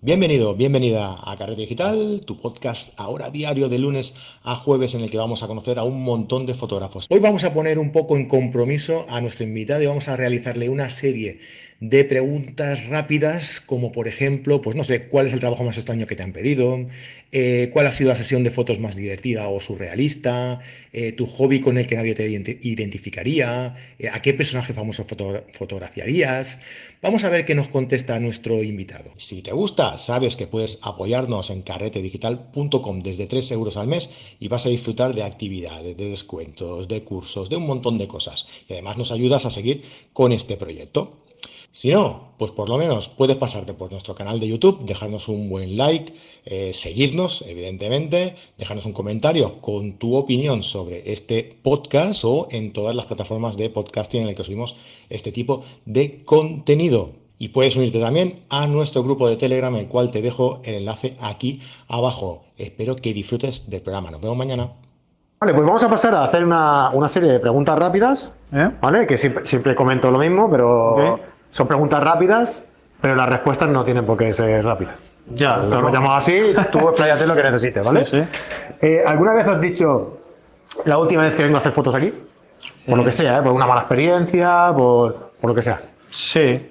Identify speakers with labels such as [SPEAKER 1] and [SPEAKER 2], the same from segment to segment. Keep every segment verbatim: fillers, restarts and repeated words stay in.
[SPEAKER 1] Bienvenido, bienvenida a Carrete Digital, tu podcast ahora diario de lunes a jueves en el que vamos a conocer a un montón de fotógrafos. Hoy vamos a poner un poco en compromiso a nuestro invitado y vamos a realizarle una serie de preguntas rápidas, como por ejemplo, pues no sé, ¿cuál es el trabajo más extraño que te han pedido? Eh, ¿cuál ha sido la sesión de fotos más divertida o surrealista? Eh, ¿tu hobby con el que nadie te ident- identificaría? Eh, ¿a qué personaje famoso foto- fotografiarías? Vamos a ver qué nos contesta nuestro invitado. Si te gusta, sabes que puedes apoyarnos en carrete digital punto com desde tres euros al mes y vas a disfrutar de actividades, de descuentos, de cursos, de un montón de cosas. Y además nos ayudas a seguir con este proyecto. Si no, pues por lo menos puedes pasarte por nuestro canal de YouTube, dejarnos un buen like, eh, seguirnos, evidentemente, dejarnos un comentario con tu opinión sobre este podcast o en todas las plataformas de podcasting en el que subimos este tipo de contenido. Y puedes unirte también a nuestro grupo de Telegram, el cual te dejo el enlace aquí abajo. Espero que disfrutes del programa. Nos vemos mañana.
[SPEAKER 2] Vale, pues vamos a pasar a hacer una, una serie de preguntas rápidas,
[SPEAKER 3] ¿Eh?
[SPEAKER 2] ¿vale? Que siempre, siempre comento lo mismo, pero
[SPEAKER 3] Ok.
[SPEAKER 2] son preguntas rápidas, pero las respuestas no tienen por qué ser rápidas.
[SPEAKER 3] Ya,
[SPEAKER 2] Lo
[SPEAKER 3] claro.
[SPEAKER 2] llamamos así, tú expláyate lo que necesites, ¿vale?
[SPEAKER 3] Sí, sí.
[SPEAKER 2] Eh, ¿Alguna vez has dicho la última vez que vengo a hacer fotos aquí? Por lo que sea, ¿eh? Por una mala experiencia, por, por lo que sea.
[SPEAKER 3] Sí.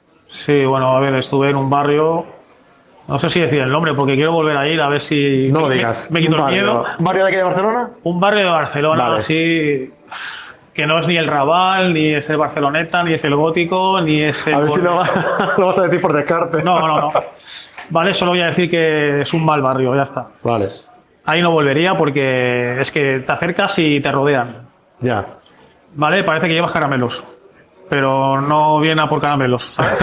[SPEAKER 3] Sí, bueno, a ver, estuve en un barrio. No sé si decir el nombre porque quiero volver a ir a ver si.
[SPEAKER 2] No lo
[SPEAKER 3] me-
[SPEAKER 2] digas.
[SPEAKER 3] Me, quito
[SPEAKER 2] Un
[SPEAKER 3] el
[SPEAKER 2] barrio-
[SPEAKER 3] miedo.
[SPEAKER 2] ¿Un barrio de aquí de Barcelona?
[SPEAKER 3] Un barrio de Barcelona,
[SPEAKER 2] Vale.
[SPEAKER 3] así. Que no es ni el Raval, ni es el Barceloneta, ni es el Gótico, ni es el.
[SPEAKER 2] A ver si lo, va- lo vas a decir por descarte.
[SPEAKER 3] No, no, no. Vale, solo voy a decir que es un mal barrio, ya está.
[SPEAKER 2] Vale,
[SPEAKER 3] Ahí no volvería porque es que te acercas y te rodean.
[SPEAKER 2] ya.
[SPEAKER 3] Vale, parece que llevas caramelos. Pero no viene a por caramelos, ¿sabes?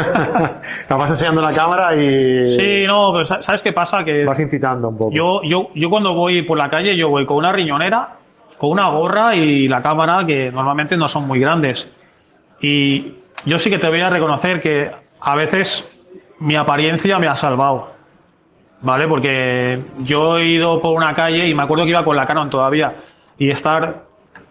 [SPEAKER 2] La vas enseñando la cámara y
[SPEAKER 3] Sí, no, pero sa- ¿sabes qué pasa? Que
[SPEAKER 2] vas incitando un poco.
[SPEAKER 3] yo, yo, yo cuando voy por la calle, yo voy con una riñonera, con una gorra y la cámara, que normalmente no son muy grandes. Y yo sí que te voy a reconocer que a veces mi apariencia me ha salvado, ¿vale? Porque yo he ido por una calle y me acuerdo que iba con la Canon todavía y estar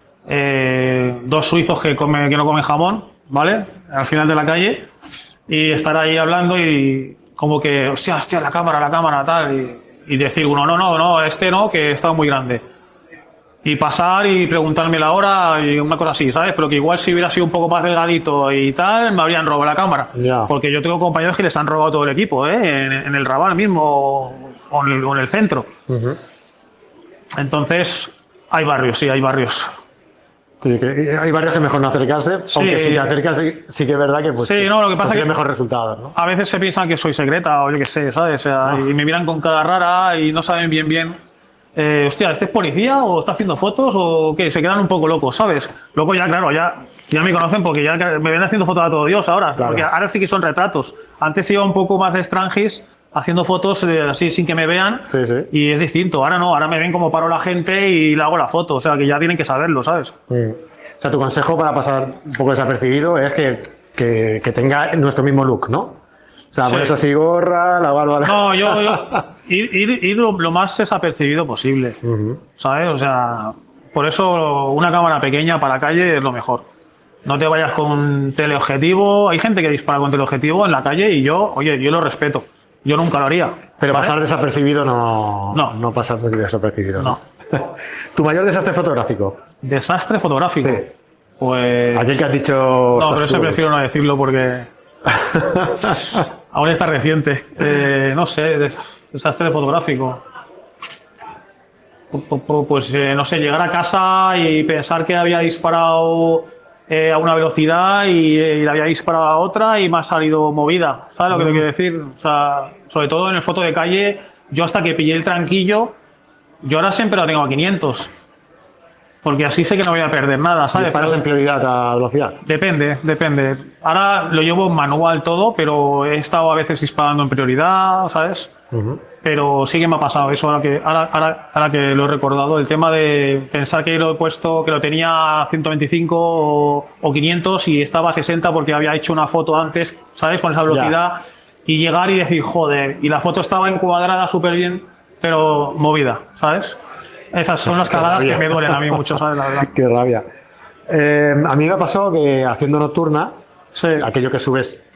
[SPEAKER 3] eh, dos suizos que, come- que no comen jamón, ¿vale? Al final de la calle y estar ahí hablando y como que, hostia, hostia, la cámara, la cámara, tal, y, y decir uno, no, no, no, este no, que está muy grande. Y pasar y preguntarme la hora y una cosa así, ¿sabes? Pero que igual si hubiera sido un poco más delgadito y tal, me habrían robado la cámara.
[SPEAKER 2] Ya.
[SPEAKER 3] Porque yo tengo compañeros que les han robado todo el equipo, ¿eh? En, en el Raval mismo o en el, o en el centro.
[SPEAKER 2] Ujú.
[SPEAKER 3] Entonces, hay barrios, sí, hay barrios.
[SPEAKER 2] Sí, que hay barrios que mejor no acercarse, aunque si te acercas sí, sí que es verdad que pues,
[SPEAKER 3] Sí, no, lo que pasa
[SPEAKER 2] consigue
[SPEAKER 3] que-
[SPEAKER 2] mejor resultados, ¿no?
[SPEAKER 3] A veces se piensan que soy secreta o yo qué sé, ¿sabes? O sea,
[SPEAKER 2] Ah.
[SPEAKER 3] y me miran con cara rara y no saben bien bien. Eh, hostia, ¿este es policía o está haciendo fotos o qué? Se quedan un poco locos, ¿sabes? Luego ya, claro, ya, ya me conocen porque ya me ven haciendo fotos a todo Dios ahora.
[SPEAKER 2] Claro.
[SPEAKER 3] Porque ahora sí que son retratos. Antes iba un poco más de strangis haciendo fotos eh, así sin que me vean.
[SPEAKER 2] Sí, sí.
[SPEAKER 3] Y es distinto. Ahora no, ahora me ven como paro la gente y le hago la foto. O sea, que ya tienen que saberlo, ¿sabes?
[SPEAKER 2] Mm. O sea, tu consejo para pasar un poco desapercibido es que, que, que tenga nuestro mismo look, ¿no? O sea,
[SPEAKER 3] Sí.
[SPEAKER 2] pones así gorra, la barba... la-
[SPEAKER 3] No, yo, yo ir, ir, ir lo, lo más desapercibido posible.
[SPEAKER 2] Ujú.
[SPEAKER 3] ¿Sabes? O sea, por eso una cámara pequeña para la calle es lo mejor. No te vayas con un teleobjetivo. Hay gente que dispara con teleobjetivo en la calle y yo, oye, yo lo respeto. Yo nunca lo haría.
[SPEAKER 2] Pero
[SPEAKER 3] ¿vale?
[SPEAKER 2] pasar desapercibido no...
[SPEAKER 3] No.
[SPEAKER 2] No pasar desapercibido.
[SPEAKER 3] No.
[SPEAKER 2] ¿Tu mayor desastre fotográfico?
[SPEAKER 3] Desastre fotográfico.
[SPEAKER 2] Sí.
[SPEAKER 3] Pues.
[SPEAKER 2] Aquel que has dicho...
[SPEAKER 3] No,
[SPEAKER 2] "Ostras,
[SPEAKER 3] pero ese
[SPEAKER 2] tú".
[SPEAKER 3] prefiero no decirlo porque. Aún está reciente. Eh, no sé, des- desastre fotográfico. Pu- pu- pu- Pues eh, no sé, llegar a casa y pensar que había disparado eh, a una velocidad y, eh, y le había disparado a otra y me ha salido movida. ¿Sabes lo que te quiero decir? O sea, sobre todo en el foto de calle, yo hasta que pillé el tranquillo, yo ahora siempre lo tengo a quinientos. Porque así sé que no voy a perder nada, ¿sabes?
[SPEAKER 2] ¿Disparas
[SPEAKER 3] Pero-
[SPEAKER 2] en prioridad a velocidad?
[SPEAKER 3] Depende, depende. Ahora lo llevo manual todo, pero he estado a veces disparando en prioridad, ¿sabes?
[SPEAKER 2] Ujú.
[SPEAKER 3] Pero sí que me ha pasado eso ahora que, ahora, ahora, ahora que lo he recordado, el tema de pensar que lo he puesto, que lo tenía a ciento veinticinco o, o quinientos y estaba a sesenta porque había hecho una foto antes, ¿sabes? Con esa velocidad y llegar y decir, joder, y la foto estaba encuadrada súper bien, pero movida, ¿sabes? Esas son las cagadas que me duelen a mí mucho, ¿sabes? La verdad.
[SPEAKER 2] Qué rabia. Eh, a mí me ha pasado que haciendo nocturna,
[SPEAKER 3] Sí.
[SPEAKER 2] aquello que subes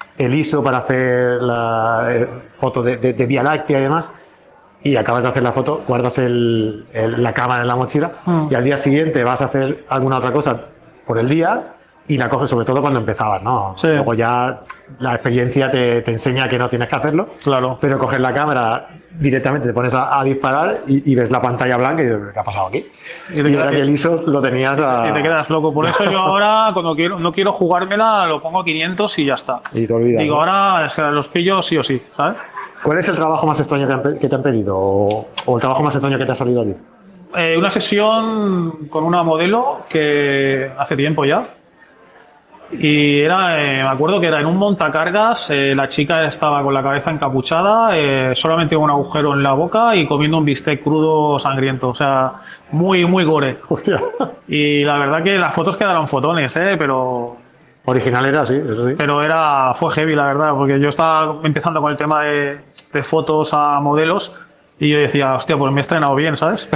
[SPEAKER 2] el I S O para hacer la eh, foto de, de, de Vía Láctea y demás, y acabas de hacer la foto, guardas el, el, la cámara en la mochila mm. y al día siguiente vas a hacer alguna otra cosa por el día y la coges, sobre todo cuando empezabas, ¿no?
[SPEAKER 3] Sí.
[SPEAKER 2] Luego ya la experiencia te, te enseña que no tienes que hacerlo,
[SPEAKER 3] claro.
[SPEAKER 2] pero coges la cámara directamente, te pones a, a disparar y, y ves la pantalla blanca y dices, ¿qué ha pasado aquí?
[SPEAKER 3] Y,
[SPEAKER 2] y ahora que el I S O lo tenías a...
[SPEAKER 3] Y te quedas loco. Por eso yo ahora, cuando quiero, no quiero jugármela, lo pongo a quinientos y ya está.
[SPEAKER 2] Y te olvidas.
[SPEAKER 3] Digo,
[SPEAKER 2] ¿no?
[SPEAKER 3] ahora o sea, los pillo sí o sí, ¿sabes?
[SPEAKER 2] ¿Cuál es el trabajo más extraño que, han, que te han pedido? O, o el trabajo más extraño que te ha salido a ti?
[SPEAKER 3] Eh, una sesión con una modelo que hace tiempo ya. Y era, eh, me acuerdo que era en un montacargas, eh, la chica estaba con la cabeza encapuchada, eh, solamente con un agujero en la boca y comiendo un bistec crudo sangriento, o sea, muy, muy gore.
[SPEAKER 2] Hostia.
[SPEAKER 3] Y la verdad que las fotos quedaron fotones, eh, pero...
[SPEAKER 2] Original era, sí, eso sí.
[SPEAKER 3] Pero era, fue heavy, la verdad, porque yo estaba empezando con el tema de, de fotos a modelos y yo decía, hostia, pues me he estrenado bien, ¿sabes?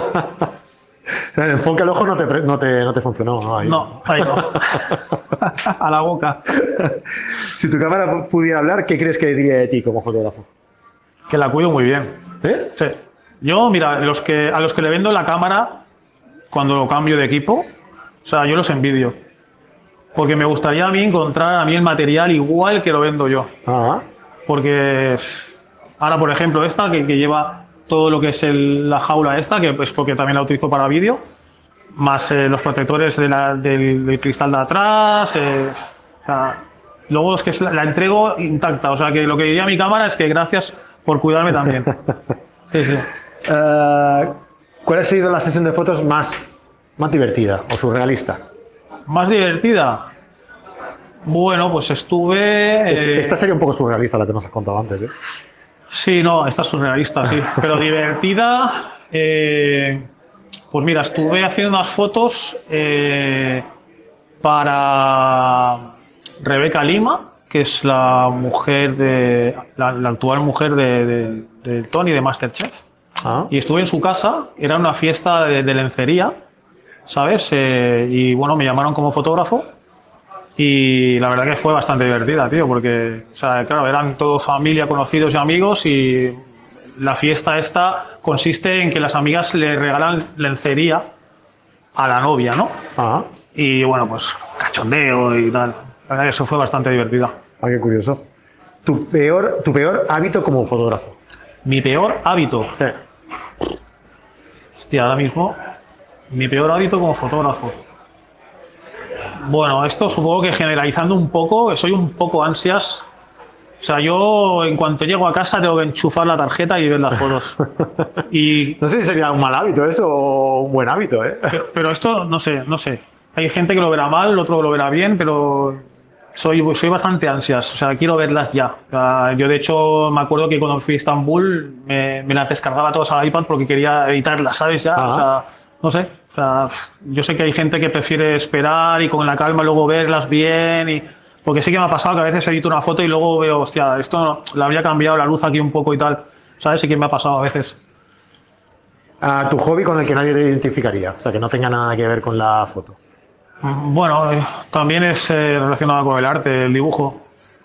[SPEAKER 2] El enfoque al ojo no te, no te, no te funcionó, ¿no? Ahí.
[SPEAKER 3] No, ahí no. A la boca.
[SPEAKER 2] Si tu cámara pudiera hablar, ¿qué crees que diría de ti como fotógrafo?
[SPEAKER 3] Que la cuido muy bien.
[SPEAKER 2] ¿Eh?
[SPEAKER 3] Sí. Yo, mira, los que, a los que le vendo la cámara, cuando lo cambio de equipo, o sea, yo los envidio. Porque me gustaría a mí encontrar a mí el material igual que lo vendo yo.
[SPEAKER 2] Ah.
[SPEAKER 3] Porque ahora, por ejemplo, esta que, que lleva todo lo que es el, la jaula esta, que es porque también la utilizo para vídeo, más eh, los protectores de la, del, del cristal de atrás. Eh, o sea, luego es que la, la entrego intacta. O sea, que lo que diría mi cámara es que gracias por cuidarme también. Sí, sí.
[SPEAKER 2] Uh, ¿Cuál ha sido la sesión de fotos más, más divertida o surrealista?
[SPEAKER 3] ¿Más divertida? Bueno, pues estuve...
[SPEAKER 2] Eh... Esta sería un poco surrealista la que nos has contado antes, ¿eh?
[SPEAKER 3] Sí, no, esta es surrealista, sí. Pero divertida... Eh, pues mira, estuve haciendo unas fotos eh, para Rebeca Lima, que es la mujer de... la, la actual mujer de, de, de Tony de MasterChef.
[SPEAKER 2] Ah.
[SPEAKER 3] Y estuve en su casa, era una fiesta de, de lencería, ¿sabes? Eh, y bueno, me llamaron como fotógrafo y la verdad que fue bastante divertida, tío, porque, o sea, claro, eran todos familia, conocidos y amigos y la fiesta esta consiste en que las amigas le regalan lencería a la novia, ¿no?
[SPEAKER 2] Ah.
[SPEAKER 3] Y bueno, pues cachondeo y tal. La verdad que eso fue bastante divertida.
[SPEAKER 2] Ah, qué curioso. ¿Tu peor, tu peor hábito como fotógrafo?
[SPEAKER 3] Mi peor hábito.
[SPEAKER 2] Sí.
[SPEAKER 3] Hostia, ahora mismo... Mi peor hábito como fotógrafo. Bueno, esto supongo que generalizando un poco, soy un poco ansias. O sea, yo en cuanto llego a casa tengo que enchufar la tarjeta y ver las fotos. Y,
[SPEAKER 2] no sé si sería un mal hábito eso o un buen hábito, ¿eh?
[SPEAKER 3] Pero, pero esto, no sé, no sé. Hay gente que lo verá mal, otro lo verá bien, pero soy, soy bastante ansias. O sea, quiero verlas ya. O sea, yo, de hecho, me acuerdo que cuando fui a Estambul me, me las descargaba todas al iPad porque quería editarlas, ¿sabes? Ya, o sea, no sé. O sea, yo sé que hay gente que prefiere esperar y con la calma luego verlas bien. Y, porque sí que me ha pasado que a veces edito una foto y luego veo, hostia, esto no, la habría cambiado la luz aquí un poco y tal. ¿Sabes? Sí que me ha pasado a veces.
[SPEAKER 2] Uh, tu hobby con el que nadie te identificaría, o sea, que no tenga nada que ver con la foto.
[SPEAKER 3] Bueno, eh, también es eh, relacionado con el arte, el dibujo.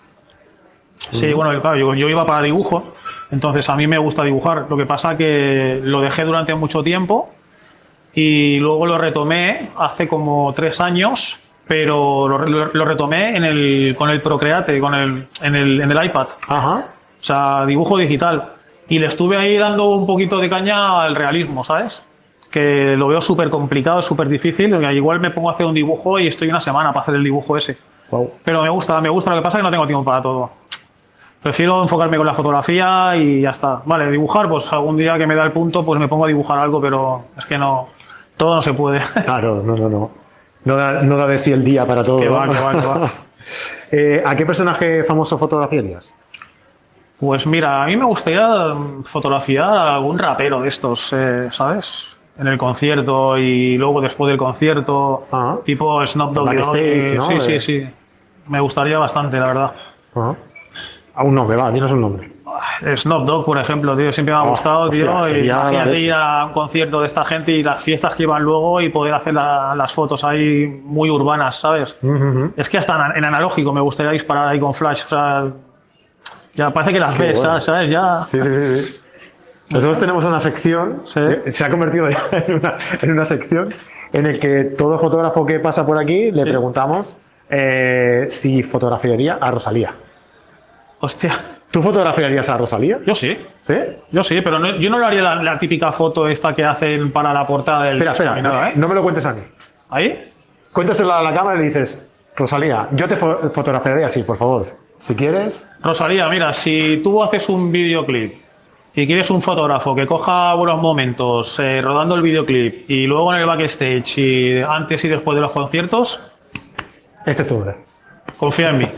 [SPEAKER 3] Sí, mm. bueno, claro, yo, yo iba para dibujo, entonces a mí me gusta dibujar. Lo que pasa que lo dejé durante mucho tiempo y luego lo retomé hace como tres años, pero lo, lo, lo retomé en el, con el Procreate, con el, en, el, en el iPad.
[SPEAKER 2] Ajá.
[SPEAKER 3] O sea, dibujo digital. Y le estuve ahí dando un poquito de caña al realismo, ¿sabes? Que lo veo súper complicado, súper difícil. Igual me pongo a hacer un dibujo y estoy una semana para hacer el dibujo ese.
[SPEAKER 2] Wow.
[SPEAKER 3] Pero me gusta, me gusta. Lo que pasa es que no tengo tiempo para todo. Prefiero enfocarme con la fotografía y ya está. Vale, dibujar, pues algún día que me da el punto, pues me pongo a dibujar algo, pero es que no, todo no se puede.
[SPEAKER 2] Claro, no, no, no. No da, no da de sí el día para todo.
[SPEAKER 3] Que va,
[SPEAKER 2] ¿no?
[SPEAKER 3] que va, que va.
[SPEAKER 2] eh, ¿A qué personaje famoso fotografiarías?
[SPEAKER 3] Pues mira, a mí me gustaría fotografiar a algún rapero de estos, eh, ¿sabes? En el concierto y luego después del concierto,
[SPEAKER 2] Ajá.
[SPEAKER 3] tipo Snoop Dogg.
[SPEAKER 2] Backstage, ¿no?
[SPEAKER 3] Sí, sí, sí. Me gustaría bastante, la verdad.
[SPEAKER 2] Ajá. A un nombre, va, dinos un nombre.
[SPEAKER 3] Snoop Dogg, por ejemplo, tío, siempre me ha
[SPEAKER 2] Oh,
[SPEAKER 3] gustado, tío.
[SPEAKER 2] hostia,
[SPEAKER 3] Y
[SPEAKER 2] sería la
[SPEAKER 3] imagínate
[SPEAKER 2] leche.
[SPEAKER 3] ir a un concierto de esta gente y las fiestas que iban luego y poder hacer la- las fotos ahí muy urbanas, ¿sabes?
[SPEAKER 2] Ujú.
[SPEAKER 3] Es que hasta en, en analógico me gustaría disparar ahí con flash, o sea, ya parece que las
[SPEAKER 2] Qué
[SPEAKER 3] ves,
[SPEAKER 2] bueno.
[SPEAKER 3] ¿sabes? Ya.
[SPEAKER 2] Sí, sí, sí, sí. Nosotros tenemos una sección,
[SPEAKER 3] Sí.
[SPEAKER 2] eh, se ha convertido ya en una, en una sección en el que todo fotógrafo que pasa por aquí le
[SPEAKER 3] Sí.
[SPEAKER 2] preguntamos eh, si fotografiaría a Rosalía.
[SPEAKER 3] Hostia,
[SPEAKER 2] ¿Tú fotografiarías a Rosalía?
[SPEAKER 3] yo sí.
[SPEAKER 2] ¿Sí?
[SPEAKER 3] Yo sí, pero no- yo no le haría la, la típica foto esta que hacen para la portada del.
[SPEAKER 2] Espera, espera,
[SPEAKER 3] Descaminado,
[SPEAKER 2] no,
[SPEAKER 3] ¿eh?
[SPEAKER 2] no me lo cuentes a mí.
[SPEAKER 3] ¿Ahí?
[SPEAKER 2] Cuéntaselo a la cámara y le dices, Rosalía, yo te fo- fotografiaría así, por favor. Si quieres.
[SPEAKER 3] Rosalía, mira, si tú haces un videoclip y quieres un fotógrafo que coja buenos momentos eh, rodando el videoclip y luego en el backstage y antes y después de los conciertos,
[SPEAKER 2] Este es tu hombre.
[SPEAKER 3] confía en mí.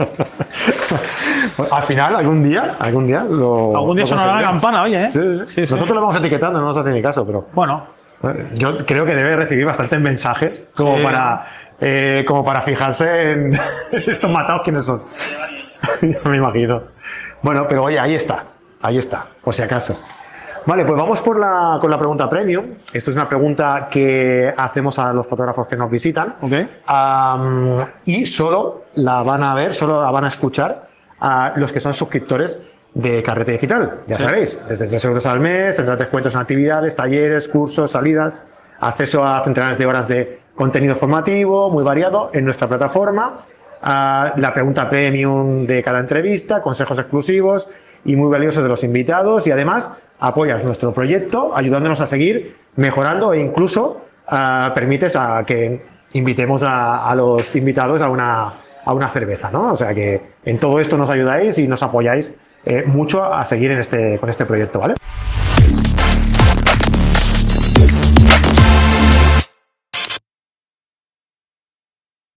[SPEAKER 2] Al final, algún día, algún día lo.
[SPEAKER 3] Algún día
[SPEAKER 2] lo
[SPEAKER 3] sonará la
[SPEAKER 2] conseguiremos.
[SPEAKER 3] campana, oye, ¿eh?
[SPEAKER 2] Sí, sí, sí.
[SPEAKER 3] Sí, sí.
[SPEAKER 2] Nosotros lo vamos etiquetando, no nos hace ni caso, pero.
[SPEAKER 3] Bueno,
[SPEAKER 2] eh, Yo creo que debe recibir bastantes mensajes como
[SPEAKER 3] Sí.
[SPEAKER 2] para eh, como para fijarse en estos matados quiénes son. Ya me imagino. Bueno, pero oye, ahí está, ahí está, por si acaso. Vale, pues vamos por la, con la pregunta premium. Esto es una pregunta que hacemos a los fotógrafos que nos visitan.
[SPEAKER 3] ok.
[SPEAKER 2] Am, y solo la van a ver, solo la van a escuchar a los que son suscriptores de Carrete Digital. Ya
[SPEAKER 3] Sí.
[SPEAKER 2] sabéis, desde tres euros al mes tendrás descuentos en actividades, talleres, cursos, salidas, acceso a centenares de horas de contenido formativo muy variado en nuestra plataforma, a la pregunta premium de cada entrevista, consejos exclusivos y muy valiosos de los invitados, y además apoyas nuestro proyecto ayudándonos a seguir mejorando e incluso ah, permites a que invitemos a, a los invitados a una, a una cerveza, ¿no? O sea que en todo esto nos ayudáis y nos apoyáis eh, mucho a seguir en este, con este proyecto, ¿vale?